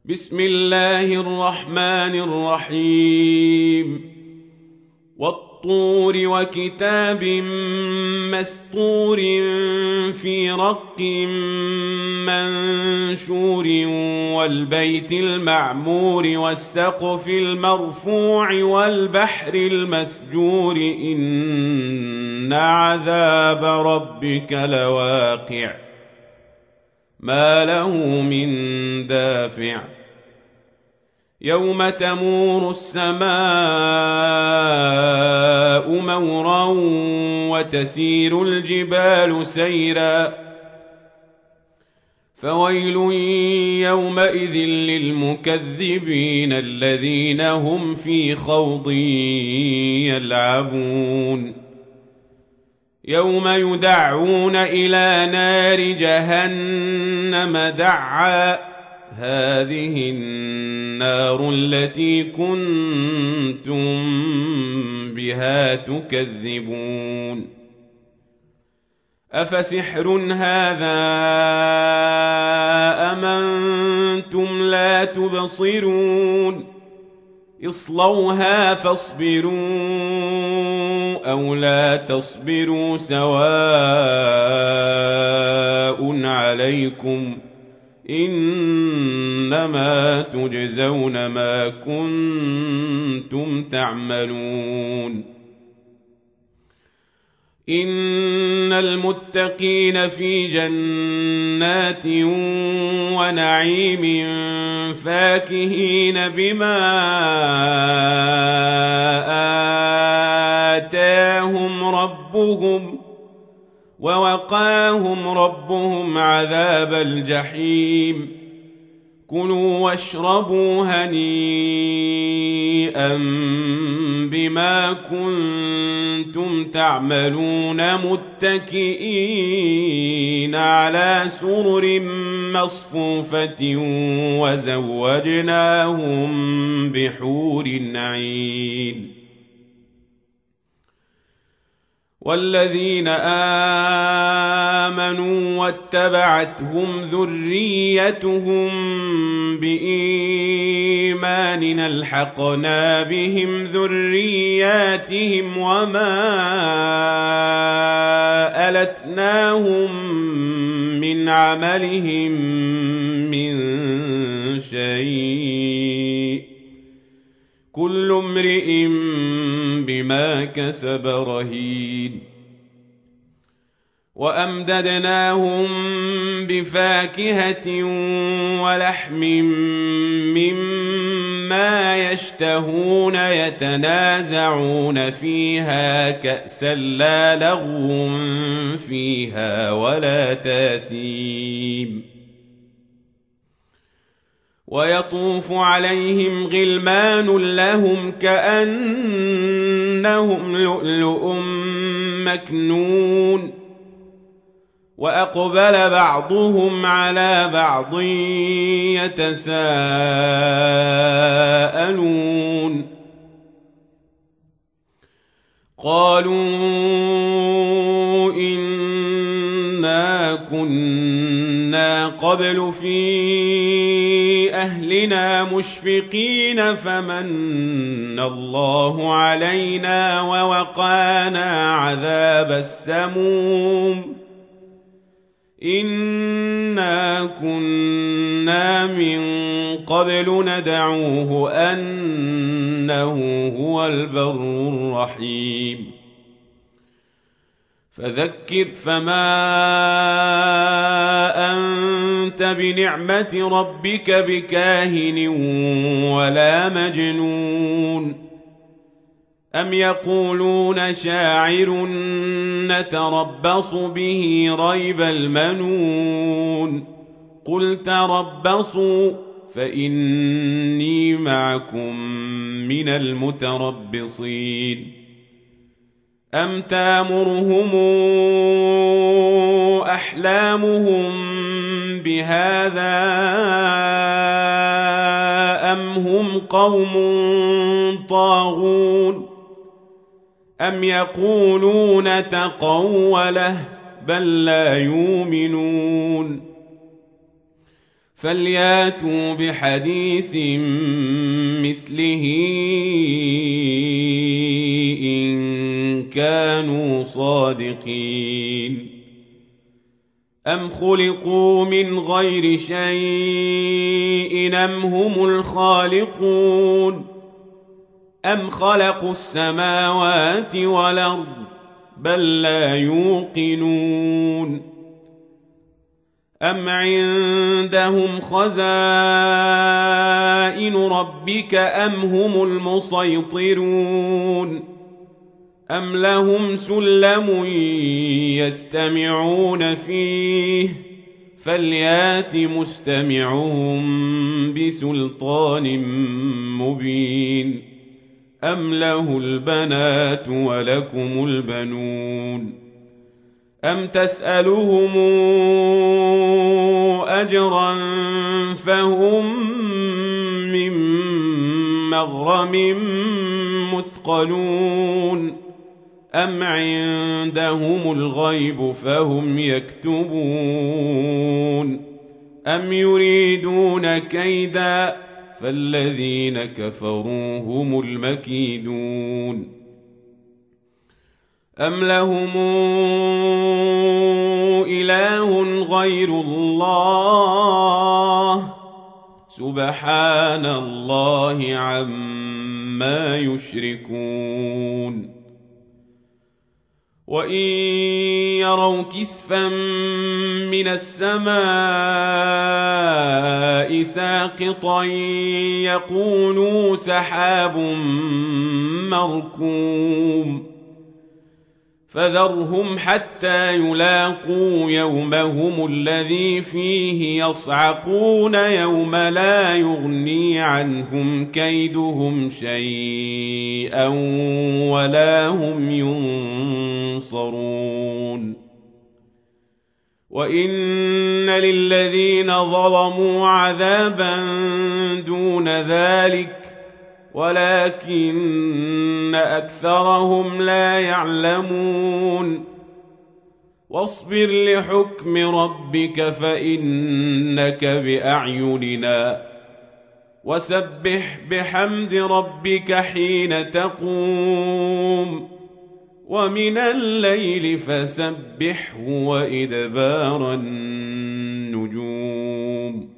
بسم الله الرحمن الرحيم والطور وكتاب مسطور في رق منشور والبيت المعمور والسقف المرفوع والبحر المسجور إن عذاب ربك لواقع ما له من دافع يوم تمور السماء مورا وتسير الجبال سيرا فويل يومئذ للمكذبين الذين هم في خوض يلعبون يوم يدعون إلى نار جهنم دعا هذه النار التي كنتم بها تكذبون أفسحر هذا أم أنتم لا تبصرون اصلوها فاصبروا أو لا تصبروا سواء عليكم إنما تجزون ما كنتم تعملون إن المتقين في جنات ونعيم فاكهين بما آتاهم ربهم ووقاهم ربهم عذاب الجحيم كلوا واشربوا هنيئا بما كنتم تعملون متكئين على سرر مصفوفة وزوجناهم بحور عين والذين آمنوا واتبعتهم ذريتهم بإيمان ألحقنا بهم ذرياتهم وما ألتناهم من عملهم من شيء كل امرئ بما كسب رهين وأمددناهم بفاكهة ولحم مما يشتهون يتنازعون فيها كأسا لا لغو فيها ولا تاثيم ويطوف عليهم غلمان لهم كأنهم لؤلؤ مكنون وأقبل بعضهم على بعض يتساءلون قالوا إنا كنا قبل في أهلنا مشفقين فمن الله علينا ووقانا عذاب السموم إنا كنا من قبل ندعوه أنه هو البر الرحيم فذكر فما أنت بنعمة ربك بكاهن ولا مجنون أم يقولون شاعر نتربص به ريب المنون قل تربصوا فإني معكم من المتربصين أم تامرهم أحلامهم بهذا أم هم قوم طاغون أم يقولون تقوله بل لا يؤمنون فلياتوا بحديث مثله إن كانوا صادقين أم خلقوا من غير شيء أم هم الخالقون أم خلقوا السماوات والأرض بل لا يوقنون أم عندهم خزائن ربك أم هم المسيطرون أم لهم سلم يستمعون فيه فليات مستمعهم بسلطان مبين أم له البنات ولكم البنون أم تسألهم أجرا فهم من مغرم مثقلون أم عندهم الغيب فهم يكتبون أم يريدون كيدا فالذين كفروا هم المكيدون أم لهم إله غير الله سبحان الله عما يشركون وإن يروا كسفا من السماء ساقطا يقولوا سحاب مركوم فذرهم حتى يلاقوا يومهم الذي فيه يصعقون يوم لا يغني عنهم كيدهم شيئا ولا هم ينصرون وإن للذين ظلموا عذابا دون ذلك ولكن أكثرهم لا يعلمون واصبر لحكم ربك فإنك بأعيننا وسبح بحمد ربك حين تقوم ومن الليل فسبحه وإدبار النجوم